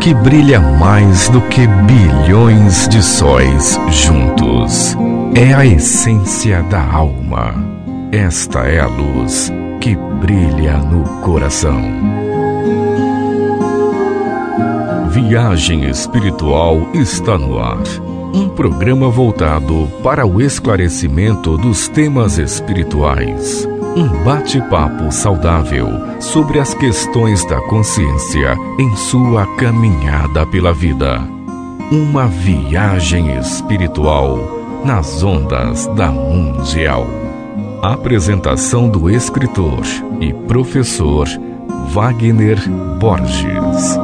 que brilha mais do que bilhões de sóis juntos. É a essência da alma. Esta é a luz que brilha no coração. Viagem Espiritual está no ar. Um programa voltado para o esclarecimento dos temas espirituais. Um bate-papo saudável sobre as questões da consciência em sua caminhada pela vida. Uma viagem espiritual nas ondas da Mundial. Apresentação do escritor e professor Wagner Borges.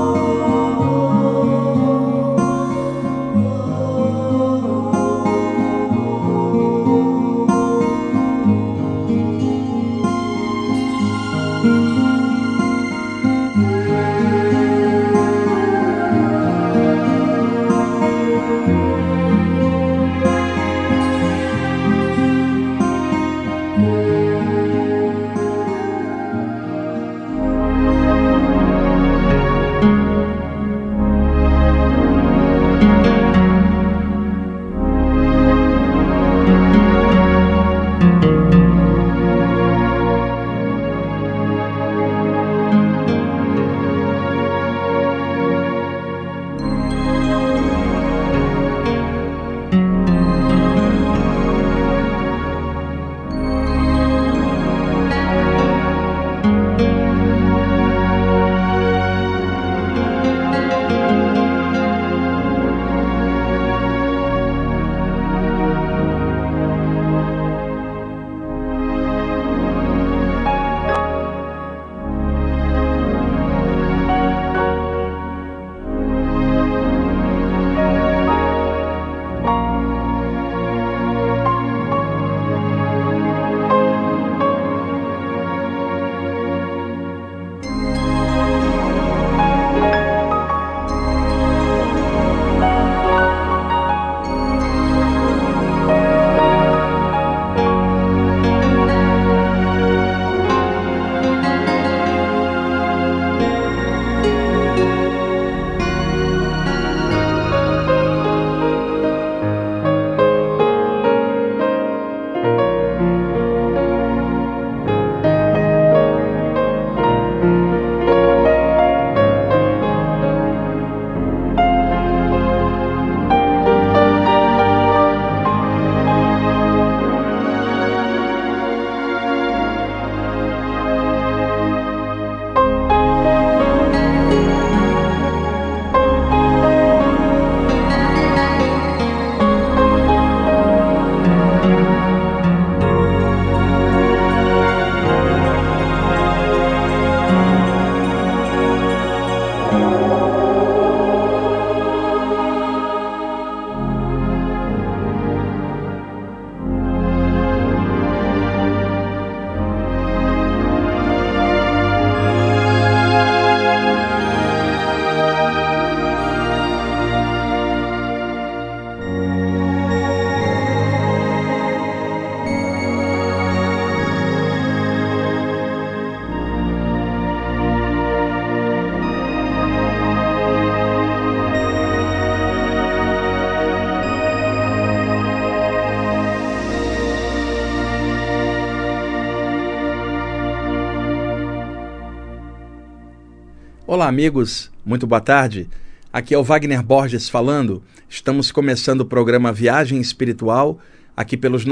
Olá amigos, muito boa tarde. Aqui é o Wagner Borges falando. Estamos começando o programa Viagem Espiritual, aqui pelos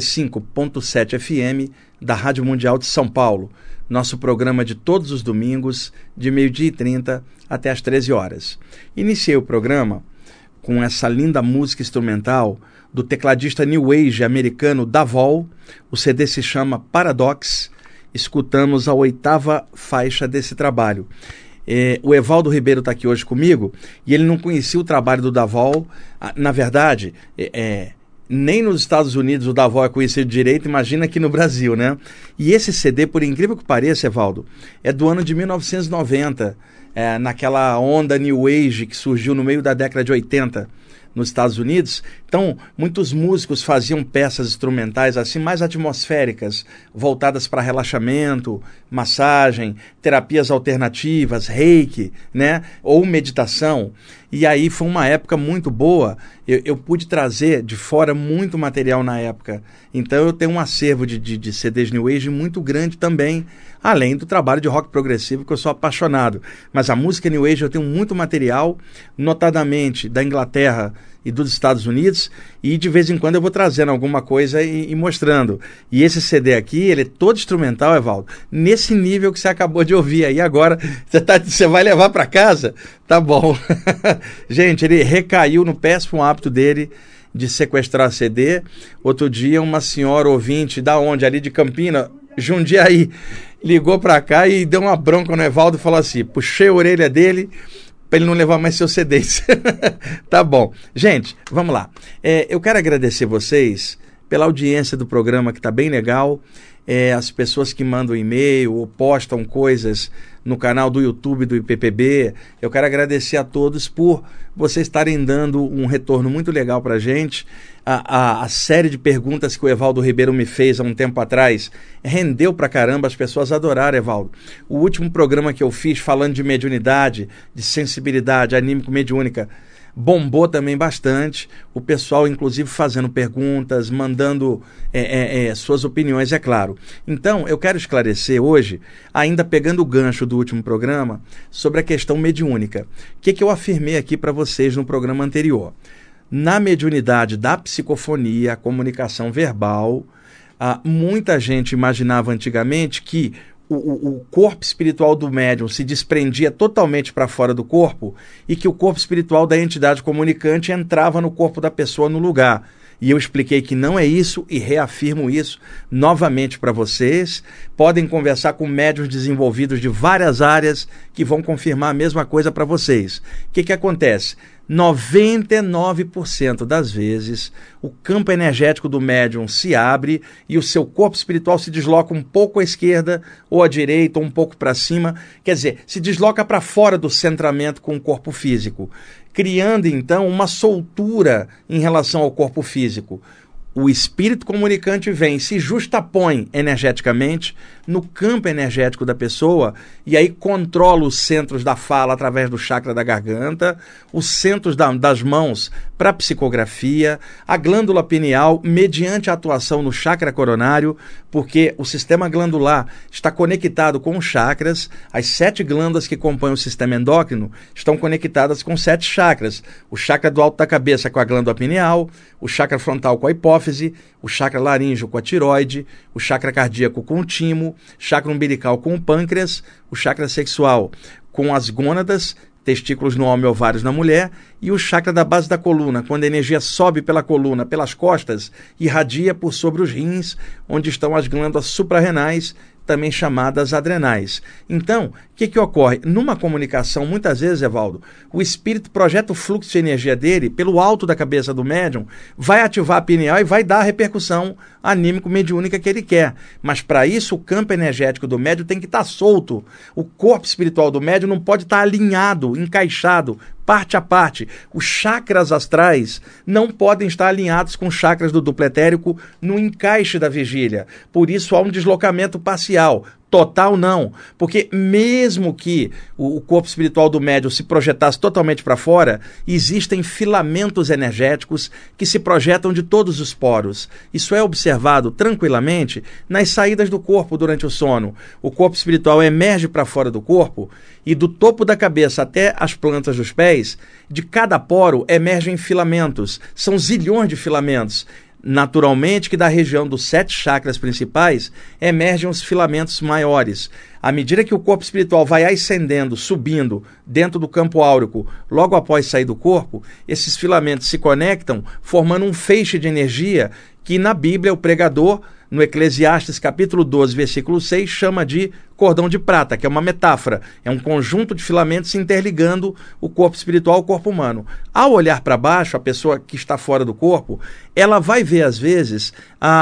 95.7 FM da Rádio Mundial de São Paulo. Nosso programa de todos os domingos, de 12h30 até as 13 horas. Iniciei o programa com essa linda música instrumental do tecladista New Age americano Davol. O CD se chama Paradox. Escutamos a 8ª faixa desse trabalho. O Evaldo Ribeiro está aqui hoje comigo e ele não conhecia o trabalho do Davol. Na verdade, nem nos Estados Unidos o Davol é conhecido direito, imagina aqui no Brasil, né? E esse CD, por incrível que pareça, Evaldo, é do ano de 1990, naquela onda New Age que surgiu no meio da década de 80, nos Estados Unidos. Então, muitos músicos faziam peças instrumentais assim mais atmosféricas, voltadas para relaxamento, massagem, terapias alternativas, reiki, né? Ou meditação. E aí foi uma época muito boa. Eu pude trazer de fora muito material na época. Então eu tenho um acervo de CDs New Age muito grande também, além do trabalho de rock progressivo, que eu sou apaixonado. Mas a música New Age eu tenho muito material, notadamente da Inglaterra e dos Estados Unidos, e de vez em quando eu vou trazendo alguma coisa e mostrando. E esse CD aqui, ele é todo instrumental, Evaldo, nesse nível que você acabou de ouvir aí. Agora, você vai levar para casa? Tá bom. Gente, ele recaiu no péssimo hábito dele de sequestrar CD. Outro dia, uma senhora ouvinte, da onde? Ali de Campina, Jundiaí, ligou para cá e deu uma bronca no Evaldo e falou assim, puxei a orelha dele para ele não levar mais seus CDs. Tá bom. Gente, vamos lá. Eu quero agradecer vocês pela audiência do programa, que está bem legal. As pessoas que mandam e-mail ou postam coisas no canal do YouTube do IPPB. Eu quero agradecer a todos por vocês estarem dando um retorno muito legal para a gente. A série de perguntas que o Evaldo Ribeiro me fez há um tempo atrás rendeu pra caramba, as pessoas adoraram, Evaldo. O último programa que eu fiz falando de mediunidade, de sensibilidade anímico-mediúnica, bombou também bastante, o pessoal inclusive fazendo perguntas, mandando suas opiniões, é claro. Então, eu quero esclarecer hoje, ainda pegando o gancho do último programa, sobre a questão mediúnica. O que eu afirmei aqui para vocês no programa anterior? Na mediunidade da psicofonia, a comunicação verbal, muita gente imaginava antigamente que o corpo espiritual do médium se desprendia totalmente para fora do corpo e que o corpo espiritual da entidade comunicante entrava no corpo da pessoa no lugar. E eu expliquei que não é isso e reafirmo isso novamente para vocês. Podem conversar com médiuns desenvolvidos de várias áreas que vão confirmar a mesma coisa para vocês. O que acontece? 99% das vezes o campo energético do médium se abre e o seu corpo espiritual se desloca um pouco à esquerda ou à direita ou um pouco para cima, quer dizer, se desloca para fora do centramento com o corpo físico, criando então uma soltura em relação ao corpo físico. O espírito comunicante vem, se justapõe energeticamente no campo energético da pessoa e aí controla os centros da fala através do chakra da garganta, os centros das mãos para psicografia, a glândula pineal mediante a atuação no chakra coronário, porque o sistema glandular está conectado com os chakras, as 7 glândulas que compõem o sistema endócrino estão conectadas com 7 chakras, o chakra do alto da cabeça com a glândula pineal, o chakra frontal com a hipófise, o chakra laríngeo com a tiroide, o chakra cardíaco com o timo, chakra umbilical com o pâncreas, o chakra sexual com as gônadas, testículos no homem e ovários na mulher, e o chakra da base da coluna, quando a energia sobe pela coluna, pelas costas, irradia por sobre os rins, onde estão as glândulas suprarrenais, também chamadas adrenais. Então, o que ocorre? Numa comunicação, muitas vezes, Evaldo, o espírito projeta o fluxo de energia dele pelo alto da cabeça do médium, vai ativar a pineal e vai dar a repercussão anímico-mediúnica que ele quer. Mas para isso, o campo energético do médium tem que estar solto. O corpo espiritual do médium não pode estar alinhado, encaixado, parte a parte. Os chakras astrais não podem estar alinhados com os chakras do duplo etérico no encaixe da vigília. Por isso há um deslocamento parcial. Total não, porque mesmo que o corpo espiritual do médium se projetasse totalmente para fora, existem filamentos energéticos que se projetam de todos os poros. Isso é observado tranquilamente nas saídas do corpo durante o sono. O corpo espiritual emerge para fora do corpo e do topo da cabeça até as plantas dos pés, de cada poro emergem filamentos. São zilhões de filamentos. Naturalmente que da região dos 7 chakras principais emergem os filamentos maiores. À medida que o corpo espiritual vai ascendendo, subindo dentro do campo áurico, logo após sair do corpo, esses filamentos se conectam, formando um feixe de energia que na Bíblia o pregador, no Eclesiastes capítulo 12, versículo 6, chama de cordão de prata, que é uma metáfora, é um conjunto de filamentos se interligando o corpo espiritual ao corpo humano. Ao olhar para baixo, a pessoa que está fora do corpo, ela vai ver às vezes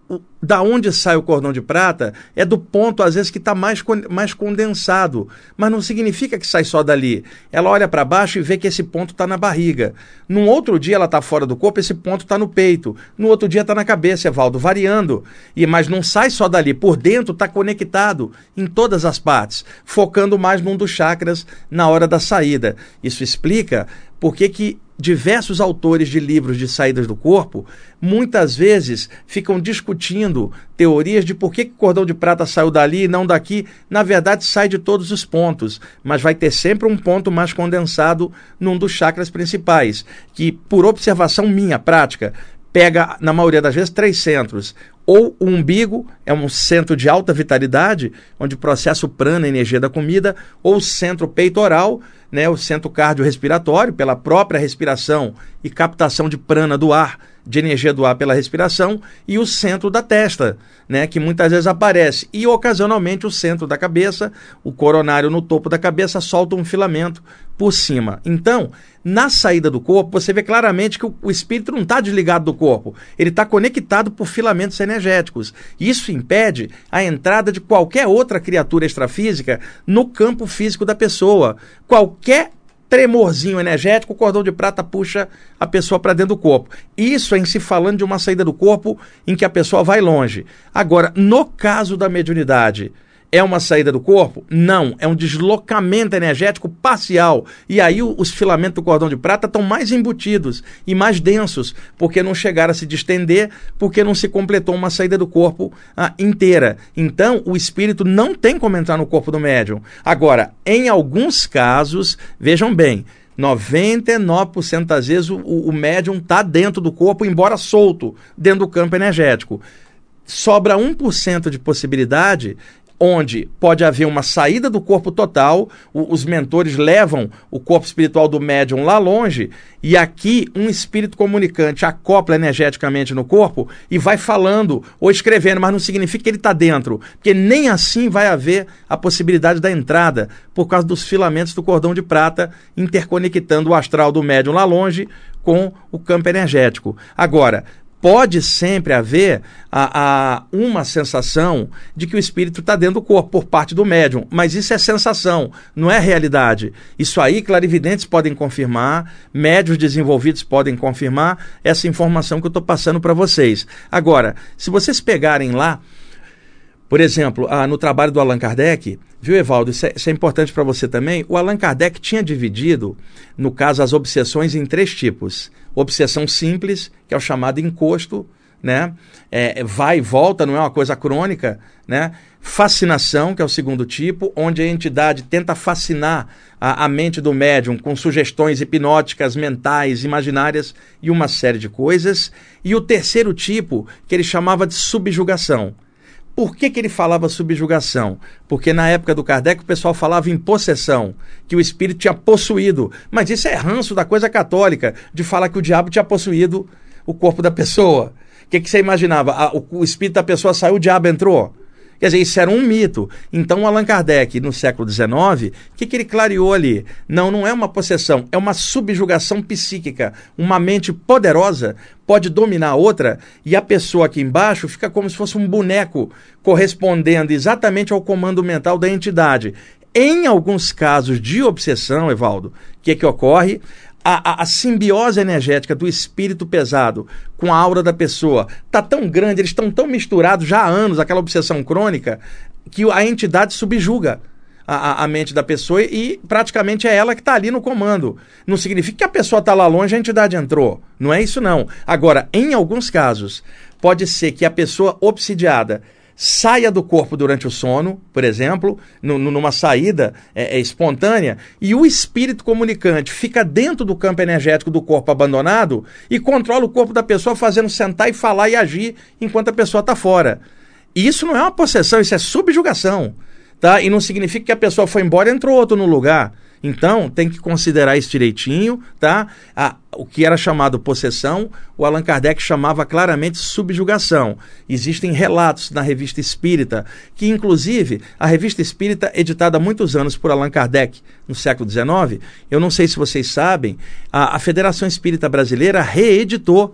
da onde sai o cordão de prata é do ponto, às vezes, que está mais condensado. Mas não significa que sai só dali. Ela olha para baixo e vê que esse ponto está na barriga. Num outro dia ela está fora do corpo, esse ponto está no peito. No outro dia está na cabeça, Evaldo, variando. Mas não sai só dali. Por dentro está conectado em todas as partes, focando mais num dos chakras na hora da saída. Isso explica por que diversos autores de livros de saídas do corpo muitas vezes ficam discutindo teorias de por que o cordão de prata saiu dali e não daqui. Na verdade, sai de todos os pontos, mas vai ter sempre um ponto mais condensado num dos chakras principais, que, por observação minha, prática, pega, na maioria das vezes, 3 centros. Ou o umbigo é um centro de alta vitalidade, onde processa o prana, a energia da comida, ou o centro peitoral, né, o centro cardiorrespiratório, pela própria respiração e captação de prana do ar, de energia do ar pela respiração, e o centro da testa, né, que muitas vezes aparece. E, ocasionalmente, o centro da cabeça, o coronário no topo da cabeça, solta um filamento por cima. Então, na saída do corpo, você vê claramente que o espírito não está desligado do corpo. Ele está conectado por filamentos energéticos. Isso impede a entrada de qualquer outra criatura extrafísica no campo físico da pessoa. Qualquer tremorzinho energético, o cordão de prata puxa a pessoa para dentro do corpo. Isso em se falando de uma saída do corpo em que a pessoa vai longe. Agora, no caso da mediunidade, é uma saída do corpo? Não, é um deslocamento energético parcial. E aí os filamentos do cordão de prata estão mais embutidos e mais densos, porque não chegaram a se distender, porque não se completou uma saída do corpo inteira. Então, o espírito não tem como entrar no corpo do médium. Agora, em alguns casos, vejam bem, 99% das vezes o médium está dentro do corpo, embora solto, dentro do campo energético. Sobra 1% de possibilidade onde pode haver uma saída do corpo total, os mentores levam o corpo espiritual do médium lá longe, e aqui um espírito comunicante acopla energeticamente no corpo e vai falando ou escrevendo, mas não significa que ele está dentro, porque nem assim vai haver a possibilidade da entrada, por causa dos filamentos do cordão de prata interconectando o astral do médium lá longe com o campo energético. Agora, pode sempre haver uma sensação de que o espírito está dentro do corpo por parte do médium, mas isso é sensação, não é realidade. Isso aí clarividentes podem confirmar, médiuns desenvolvidos podem confirmar essa informação que eu estou passando para vocês. Agora, se vocês pegarem lá, por exemplo, no trabalho do Allan Kardec, viu, Evaldo, isso é importante para você também, o Allan Kardec tinha dividido, no caso, as obsessões em 3 tipos. Obsessão simples, que é o chamado encosto, né? Vai e volta, não é uma coisa crônica, né? Fascinação, que é o segundo tipo, onde a entidade tenta fascinar a mente do médium com sugestões hipnóticas, mentais, imaginárias e uma série de coisas. E o terceiro tipo, que ele chamava de subjugação. Por que ele falava subjugação? Porque na época do Kardec o pessoal falava em possessão, que o espírito tinha possuído. Mas isso é ranço da coisa católica, de falar que o diabo tinha possuído o corpo da pessoa. O que você imaginava? O espírito da pessoa saiu, o diabo entrou? Quer dizer, isso era um mito. Então, o Allan Kardec, no século XIX, o que ele clareou ali? Não é uma possessão, é uma subjugação psíquica. Uma mente poderosa pode dominar a outra e a pessoa aqui embaixo fica como se fosse um boneco correspondendo exatamente ao comando mental da entidade. Em alguns casos de obsessão, Evaldo, o que ocorre? A simbiose energética do espírito pesado com a aura da pessoa está tão grande, eles estão tão misturados já há anos, aquela obsessão crônica, que a entidade subjuga a mente da pessoa e praticamente é ela que está ali no comando. Não significa que a pessoa está lá longe e a entidade entrou. Não é isso, não. Agora, em alguns casos, pode ser que a pessoa obsidiada saia do corpo durante o sono, por exemplo, numa saída espontânea, e o espírito comunicante fica dentro do campo energético do corpo abandonado e controla o corpo da pessoa fazendo sentar e falar e agir enquanto a pessoa está fora. E isso não é uma possessão, isso é subjugação, tá? E não significa que a pessoa foi embora e entrou outro no lugar. Então, tem que considerar isso direitinho, tá? O que era chamado possessão, o Allan Kardec chamava claramente subjugação. Existem relatos na Revista Espírita, que inclusive, a Revista Espírita, editada há muitos anos por Allan Kardec, no século XIX, eu não sei se vocês sabem, a Federação Espírita Brasileira reeditou,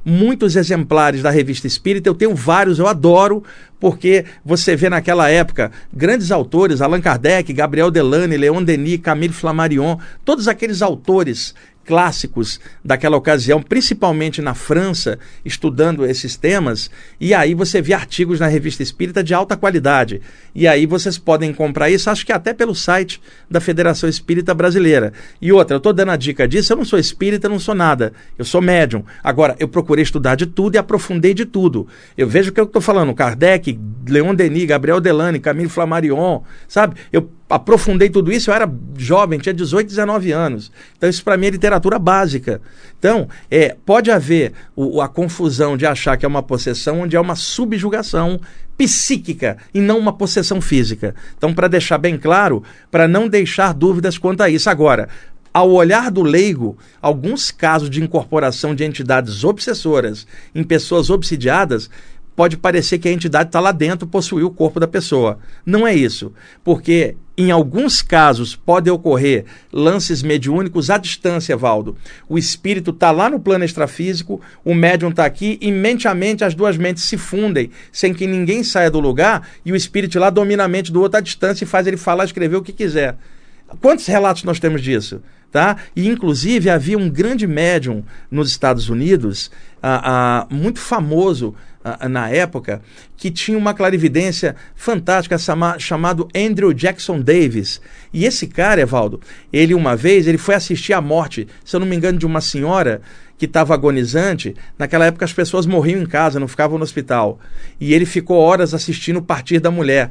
muitos exemplares da Revista Espírita, eu tenho vários, eu adoro, porque você vê naquela época grandes autores, Allan Kardec, Gabriel Delany, Leon Denis, Camille Flammarion, todos aqueles autores clássicos daquela ocasião, principalmente na França, estudando esses temas, e aí você vê artigos na Revista Espírita de alta qualidade. E aí vocês podem comprar isso, acho que até pelo site da Federação Espírita Brasileira. E outra, eu estou dando a dica disso, eu não sou espírita, não sou nada, eu sou médium. Agora, eu procurei estudar de tudo e aprofundei de tudo. Eu vejo o que eu estou falando, Kardec, Leon Denis, Gabriel Delany, Camille Flammarion, sabe? Eu aprofundei tudo isso, eu era jovem, tinha 18, 19 anos. Então isso para mim é literatura básica. Então, pode haver a confusão de achar que é uma possessão, onde é uma subjugação psíquica e não uma possessão física. Então, para deixar bem claro, para não deixar dúvidas quanto a isso. Agora, ao olhar do leigo, alguns casos de incorporação de entidades obsessoras em pessoas obsidiadas, pode parecer que a entidade está lá dentro, possuiu o corpo da pessoa. Não é isso, porque em alguns casos pode ocorrer lances mediúnicos à distância, Valdo. O espírito está lá no plano extrafísico, o médium está aqui e mente a mente as duas mentes se fundem, sem que ninguém saia do lugar, e o espírito lá domina a mente do outro à distância e faz ele falar, escrever o que quiser. Quantos relatos nós temos disso? Tá? E, inclusive, havia um grande médium nos Estados Unidos, muito famoso na época, que tinha uma clarividência fantástica, chamado Andrew Jackson Davis. E esse cara, Evaldo, uma vez foi assistir à morte, se eu não me engano, de uma senhora que estava agonizante. Naquela época as pessoas morriam em casa, não ficavam no hospital. E ele ficou horas assistindo o partir da mulher,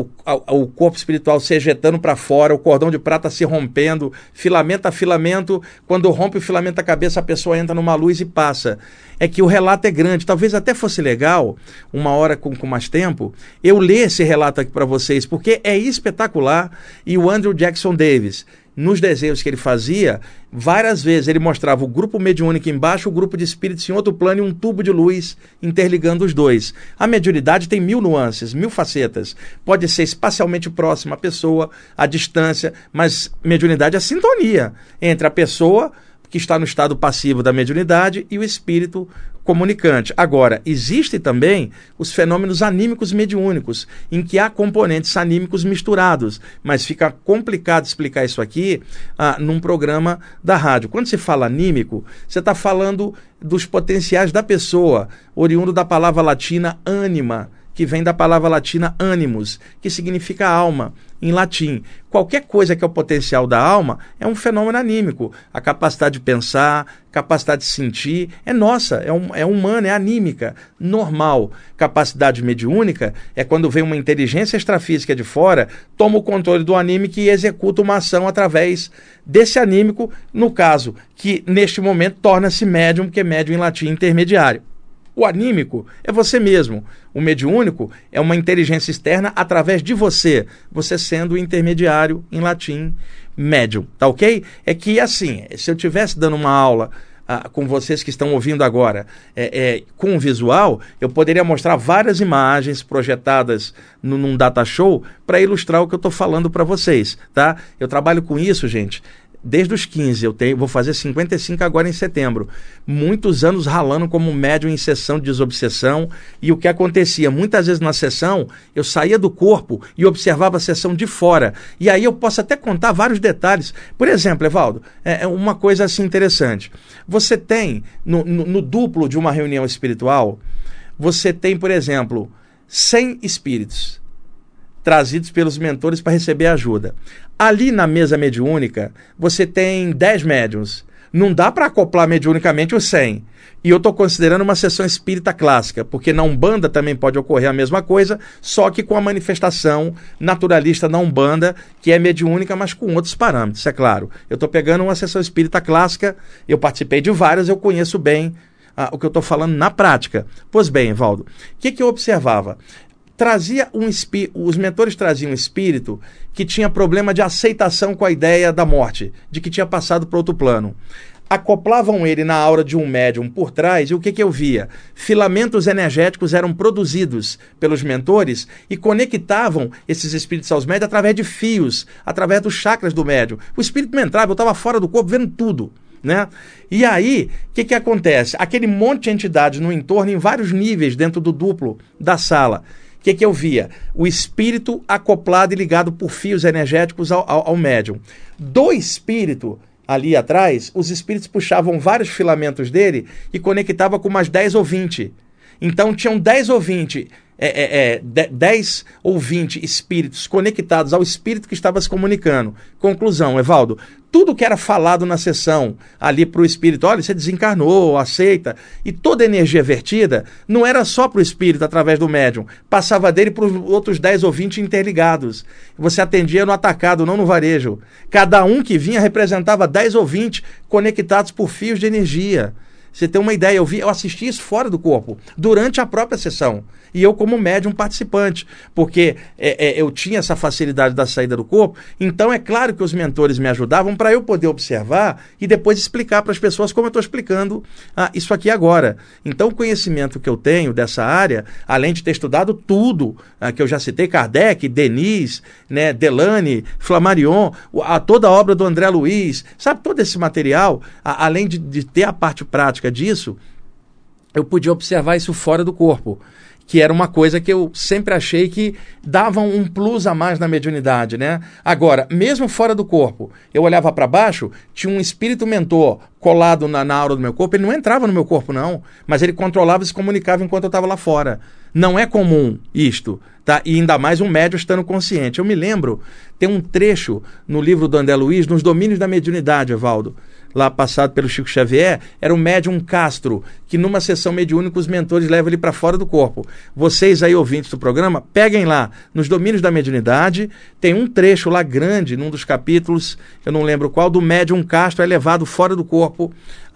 o corpo espiritual se ejetando para fora, o cordão de prata se rompendo, filamento a filamento. Quando rompe o filamento da cabeça, a pessoa entra numa luz e passa. É que o relato é grande, talvez até fosse legal, uma hora com mais tempo, eu ler esse relato aqui para vocês, porque é espetacular. E o Andrew Jackson Davis, nos desenhos que ele fazia, várias vezes ele mostrava o grupo mediúnico embaixo, o grupo de espíritos em outro plano e um tubo de luz interligando os dois. A mediunidade tem 1000 nuances, 1000 facetas. Pode ser espacialmente próxima à pessoa, à distância, mas mediunidade é a sintonia entre a pessoa que está no estado passivo da mediunidade e o espírito comunicante. Agora, existem também os fenômenos anímicos mediúnicos, em que há componentes anímicos misturados, mas fica complicado explicar isso aqui num programa da rádio. Quando se fala anímico, você está falando dos potenciais da pessoa, oriundo da palavra latina anima, que vem da palavra latina animus, que significa alma, em latim. Qualquer coisa que é o potencial da alma é um fenômeno anímico. A capacidade de pensar, capacidade de sentir, é nossa, é humana, é anímica, normal. Capacidade mediúnica é quando vem uma inteligência extrafísica de fora, toma o controle do anímico e executa uma ação através desse anímico, no caso, que neste momento torna-se médium, que é médium em latim intermediário. O anímico é você mesmo. O mediúnico é uma inteligência externa através de você sendo o intermediário, em latim, médium. Tá ok? É que, assim, se eu estivesse dando uma aula com vocês que estão ouvindo agora, com o visual, eu poderia mostrar várias imagens projetadas num data show para ilustrar o que eu estou falando para vocês. Tá? Eu trabalho com isso, gente, desde os 15, vou fazer 55 agora em setembro. Muitos anos ralando como médium em sessão de desobsessão. E o que acontecia? Muitas vezes na sessão, eu saía do corpo e observava a sessão de fora. E aí eu posso até contar vários detalhes. Por exemplo, Evaldo, uma coisa assim interessante. Você tem, no duplo de uma reunião espiritual, você tem, por exemplo, 100 espíritos trazidos pelos mentores para receber ajuda. Ali na mesa mediúnica, você tem 10 médiuns. Não dá para acoplar mediunicamente os 100. E eu estou considerando uma sessão espírita clássica, porque na Umbanda também pode ocorrer a mesma coisa, só que com a manifestação naturalista na Umbanda, que é mediúnica, mas com outros parâmetros, é claro. Eu estou pegando uma sessão espírita clássica, eu participei de várias, eu conheço bem o que eu estou falando na prática. Pois bem, Valdo, o que eu observava? Os mentores traziam um espírito que tinha problema de aceitação com a ideia da morte, de que tinha passado para outro plano. Acoplavam ele na aura de um médium por trás, e o que eu via? Filamentos energéticos eram produzidos pelos mentores e conectavam esses espíritos aos médios através de fios, através dos chakras do médium. O espírito não entrava, eu estava fora do corpo vendo tudo. né? E aí, o que acontece? Aquele monte de entidades no entorno, em vários níveis dentro do duplo da sala. O que eu via? O espírito acoplado e ligado por fios energéticos ao médium. Do espírito, ali atrás, os espíritos puxavam vários filamentos dele e conectavam com umas 10 ou 20. Então, tinham 10 ou 20... 10 ou 20 espíritos conectados ao espírito que estava se comunicando. Conclusão, Evaldo, tudo que era falado na sessão ali para o espírito, olha, você desencarnou, aceita, e toda a energia vertida não era só para o espírito através do médium, passava dele para os outros 10 ou 20 interligados. Você atendia no atacado, não no varejo. Cada um que vinha representava 10 ou 20 conectados por fios de energia. Você tem uma ideia, eu assisti isso fora do corpo, durante a própria sessão. E eu como médium participante, porque eu tinha essa facilidade da saída do corpo, então é claro que os mentores me ajudavam para eu poder observar e depois explicar para as pessoas como eu estou explicando isso aqui agora. Então o conhecimento que eu tenho dessa área, além de ter estudado tudo, que eu já citei, Kardec, Denis, né, Delane, Flammarion, toda a obra do André Luiz, sabe, todo esse material, além de ter a parte prática disso, eu podia observar isso fora do corpo, que era uma coisa que eu sempre achei que dava um plus a mais na mediunidade, né? Agora, mesmo fora do corpo, eu olhava para baixo, tinha um espírito mentor colado na aura do meu corpo, ele não entrava no meu corpo não, mas ele controlava e se comunicava enquanto eu estava lá fora. Não é comum isto, tá? E ainda mais um médium estando consciente. Eu me lembro, tem um trecho no livro do André Luiz, Nos Domínios da Mediunidade, Evaldo, lá passado pelo Chico Xavier, era o médium Castro, que numa sessão mediúnica os mentores levam ele para fora do corpo. Vocês aí, ouvintes do programa, peguem lá, Nos Domínios da Mediunidade, tem um trecho lá grande, num dos capítulos, eu não lembro qual, do médium Castro é levado fora do corpo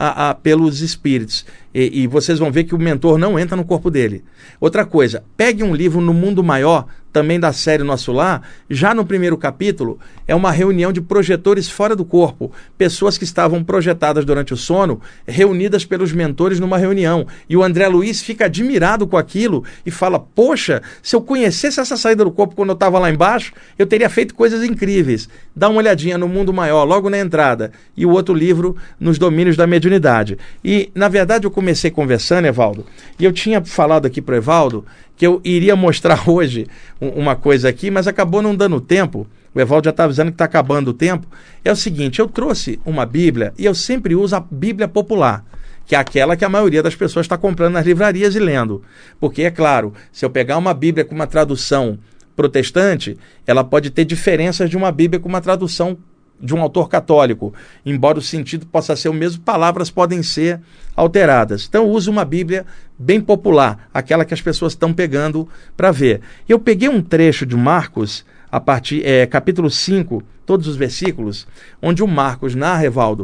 pelos espíritos. E vocês vão ver que o mentor não entra no corpo dele. Outra coisa, pegue um livro No Mundo Maior, também da série Nosso Lar, já no primeiro capítulo, é uma reunião de projetores fora do corpo, pessoas que estavam projetadas durante o sono, reunidas pelos mentores numa reunião. E o André Luiz fica admirado com aquilo e fala, poxa, se eu conhecesse essa saída do corpo quando eu estava lá embaixo, eu teria feito coisas incríveis. Dá uma olhadinha no Mundo Maior, logo na entrada, e o outro livro, Nos Domínios da Mediunidade. E, na verdade, eu comecei conversando, Evaldo, e eu tinha falado aqui para o Evaldo que eu iria mostrar hoje uma coisa aqui, mas acabou não dando tempo. O Evaldo já está avisando que está acabando o tempo. É o seguinte, eu trouxe uma Bíblia e eu sempre uso a Bíblia popular, que é aquela que a maioria das pessoas está comprando nas livrarias e lendo. Porque, é claro, se eu pegar uma Bíblia com uma tradução protestante, ela pode ter diferenças de uma Bíblia com uma tradução de um autor católico, embora o sentido possa ser o mesmo, palavras podem ser alteradas. Então eu uso uma Bíblia bem popular, aquela que as pessoas estão pegando para ver. Eu peguei um trecho de Marcos, capítulo 5, todos os versículos, onde o Marcos narra, Evaldo,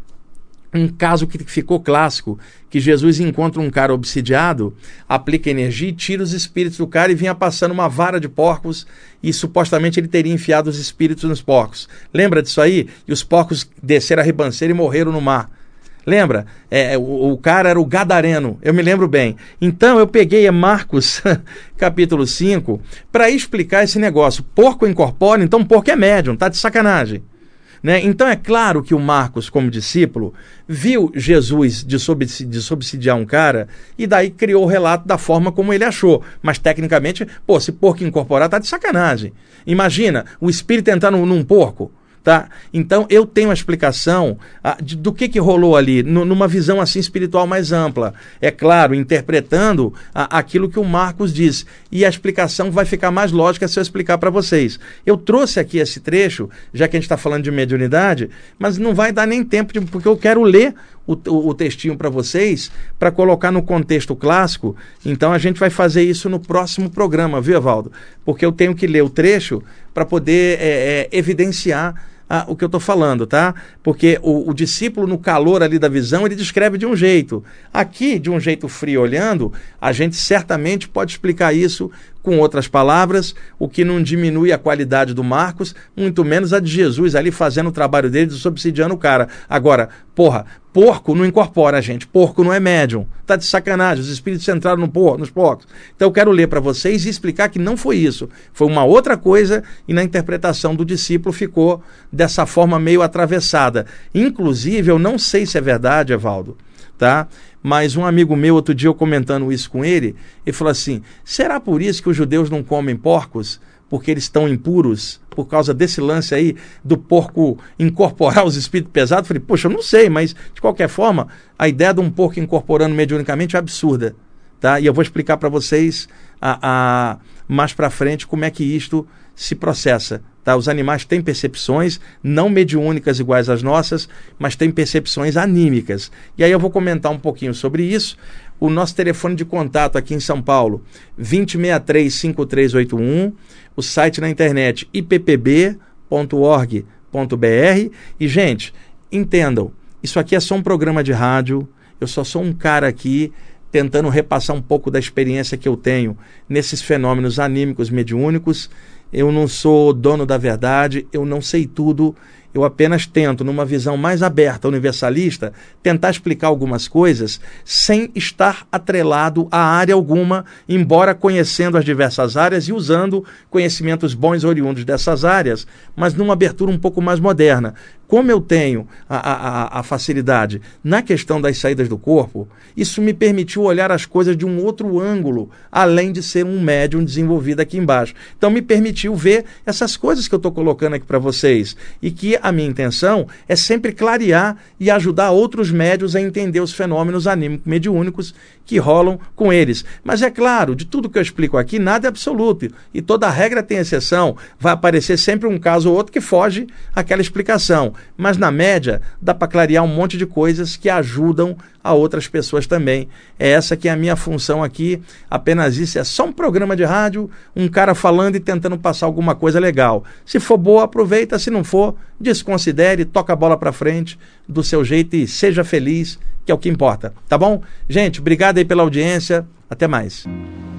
um caso que ficou clássico, que Jesus encontra um cara obsidiado, aplica energia, tira os espíritos do cara e vinha passando uma vara de porcos e supostamente ele teria enfiado os espíritos nos porcos. Lembra disso aí? E os porcos desceram a ribanceira e morreram no mar. Lembra? O cara era o Gadareno, eu me lembro bem. Então eu peguei Marcos, capítulo 5, para explicar esse negócio. Porco incorpora, então porco é médium, tá de sacanagem. Né? Então é claro que o Marcos, como discípulo, viu Jesus de subsidiar um cara e daí criou o relato da forma como ele achou. Mas tecnicamente, se porco incorporar, tá de sacanagem. Imagina o espírito entrar num porco. Tá? Então eu tenho a explicação do que rolou ali, numa visão assim espiritual mais ampla. É claro, interpretando aquilo que o Marcos diz. E a explicação vai ficar mais lógica se eu explicar para vocês. Eu trouxe aqui esse trecho, já que a gente está falando de mediunidade, mas não vai dar nem tempo, porque eu quero ler o textinho para vocês, para colocar no contexto clássico. Então a gente vai fazer isso no próximo programa, viu, Evaldo? Porque eu tenho que ler o trecho para poder evidenciar o que eu estou falando, tá? Porque o discípulo, no calor ali da visão, ele descreve de um jeito. Aqui, de um jeito frio olhando, a gente certamente pode explicar isso Com outras palavras, o que não diminui a qualidade do Marcos, muito menos a de Jesus ali fazendo o trabalho dele, subsidiando o cara. Agora, porco não incorpora a gente, porco não é médium. Tá de sacanagem, os espíritos entraram nos porcos. Então eu quero ler para vocês e explicar que não foi isso. Foi uma outra coisa e na interpretação do discípulo ficou dessa forma meio atravessada. Inclusive, eu não sei se é verdade, Evaldo, tá? Mas um amigo meu, outro dia eu comentando isso com ele, ele falou assim, será por isso que os judeus não comem porcos? Porque eles estão impuros, por causa desse lance aí do porco incorporar os espíritos pesados? Eu falei, poxa, eu não sei, mas de qualquer forma, a ideia de um porco incorporando mediunicamente é absurda, tá? E eu vou explicar para vocês mais para frente como é que isto se processa. Tá? Os animais têm percepções, não mediúnicas iguais às nossas, mas têm percepções anímicas. E aí eu vou comentar um pouquinho sobre isso. O nosso telefone de contato aqui em São Paulo, 2063-5381, o site na internet ippb.org.br. E, gente, entendam, isso aqui é só um programa de rádio, eu só sou um cara aqui tentando repassar um pouco da experiência que eu tenho nesses fenômenos anímicos mediúnicos. Eu não sou dono da verdade, eu não sei tudo, eu apenas tento, numa visão mais aberta, universalista, tentar explicar algumas coisas sem estar atrelado a área alguma, embora conhecendo as diversas áreas e usando conhecimentos bons oriundos dessas áreas, mas numa abertura um pouco mais moderna. Como eu tenho a facilidade na questão das saídas do corpo, isso me permitiu olhar as coisas de um outro ângulo, além de ser um médium desenvolvido aqui embaixo. Então me permitiu ver essas coisas que eu estou colocando aqui para vocês, e que a minha intenção é sempre clarear e ajudar outros médiuns a entender os fenômenos anímicos mediúnicos que rolam com eles. Mas é claro, de tudo que eu explico aqui, nada é absoluto, e toda regra tem exceção. Vai aparecer sempre um caso ou outro que foge àquela explicação. Mas na média dá para clarear um monte de coisas que ajudam a outras pessoas também. É essa que é a minha função aqui, apenas isso, é só um programa de rádio, um cara falando e tentando passar alguma coisa legal. Se for boa, aproveita, se não for, desconsidere, toca a bola para frente do seu jeito e seja feliz, que é o que importa, tá bom? Gente, obrigado aí pela audiência, até mais.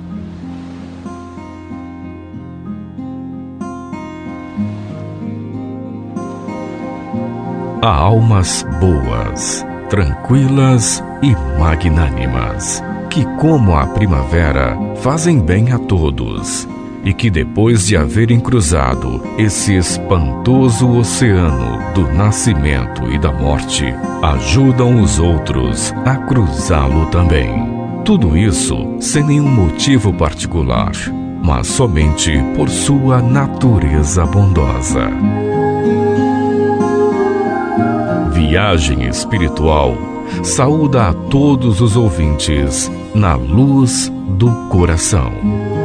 Há almas boas, tranquilas e magnânimas, que, como a primavera, fazem bem a todos, e que, depois de haverem cruzado esse espantoso oceano do nascimento e da morte, ajudam os outros a cruzá-lo também. Tudo isso sem nenhum motivo particular, mas somente por sua natureza bondosa. Viagem Espiritual saúda a todos os ouvintes na luz do coração.